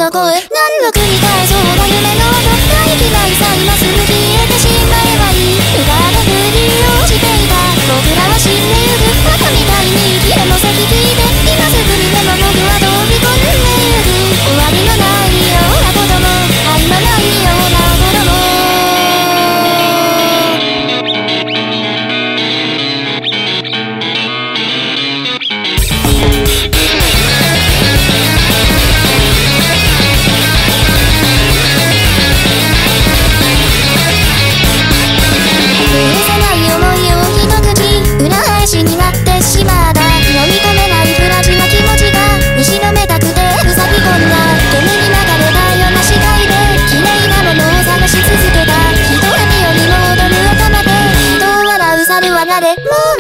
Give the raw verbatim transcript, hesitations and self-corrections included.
どこへ何度繰り返そうだ夢の音大嫌いさ今すぐ消えてしまえばいい浮かれふりをしていた僕らは死んでゆくバカみたいに息の先聞いて今すぐにでも僕は飛び込んでゆく終わりのないようなことも合間ないようなことももう